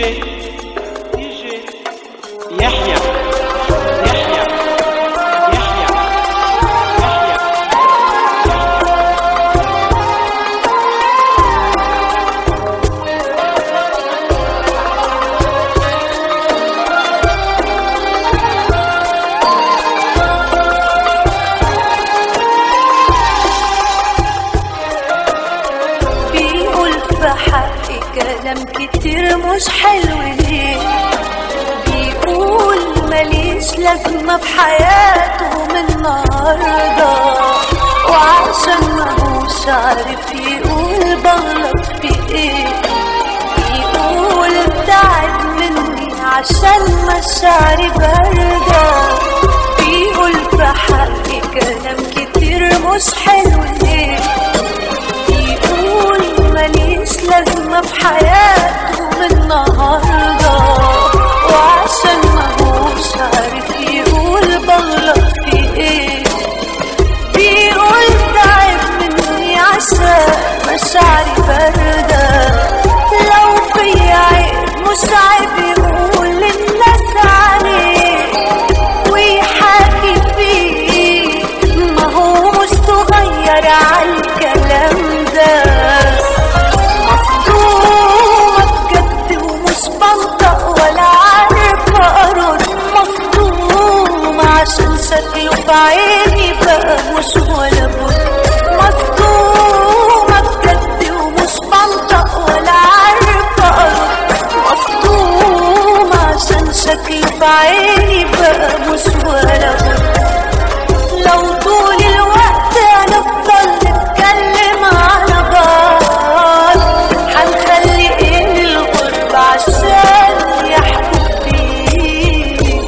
يحيى بيقول في حقي كلام كتير مش حلو ليه، بيقول ماليش لازمة في حياته من النهاردة، وعشان ماهوش عارف يقول بغلط في ايه، بيقول ابتعد مني عشان مشاعري باردة، بيقول في حقي كلام كتير مش حلو ليه، بيقول ماليش لازمة في حياته من النهاردة، وعشان ماهوش عارف يقول بغلط في ايه، بيقول تعب مني عشان مشاعري باردة، لو في عيب مش عيب يقول للناس عليه ويحاكي فيه، ما هو مش صغير عالكلام ده، مصدومة بجد ومش بنطق ولا عارفة أرد، مصدومة عشان شكله في عيني بقى مش ولا بد، مصدومة بجد ومش بنطق ولا عارفة أرد، مصدومة عشان شكله في عيني بقى مش ولا بد، لو طول الوقت هنفضل نتكلم على بعض هنخلي ايه الغرب عشان يحكوا فيه،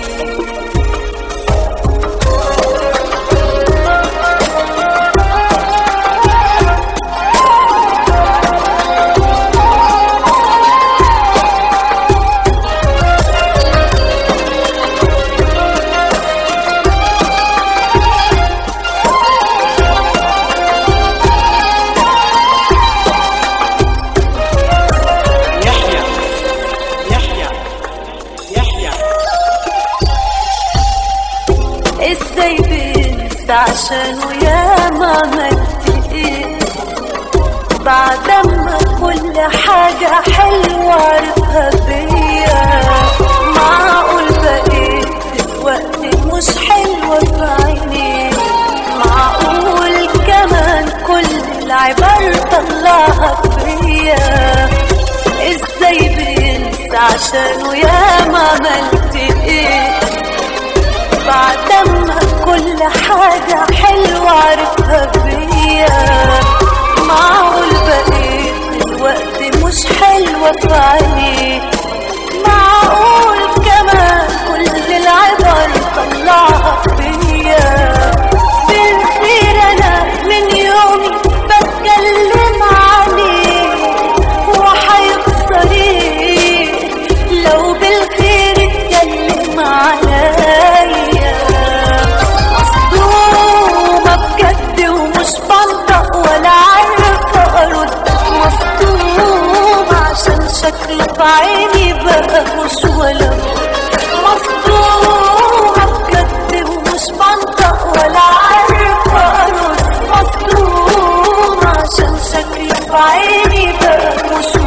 ازاي بنسى عشانه ياما عملت ايه، بعد ما كل حاجة حلوة عرفها بيا، معقول بقيت دلوقتي مش حلوة في عيني، معقول كمان كل العبر طلعها فيا، ازاي بنسى عشانه ياما عملت ايه، بعد ما كل حاجة حلوة عرفها بيا، معقول بقيت دلوقتي مش حلوة في عيني، معقول كمان كل العبر طلعها فيا، بالخير أنا من يومي بتكلم عليه وحيخسر ايه لو بالخير اتكلم عليا، مصدومة بجد ومش بنطق ولا عارفة أرد، مصدومة عشان شكله في عيني بقى مش ولا بد، مصدومة بجد ومش بنطق ولا عارفة أرد، مصدومة عشان شكله في عيني بقى مش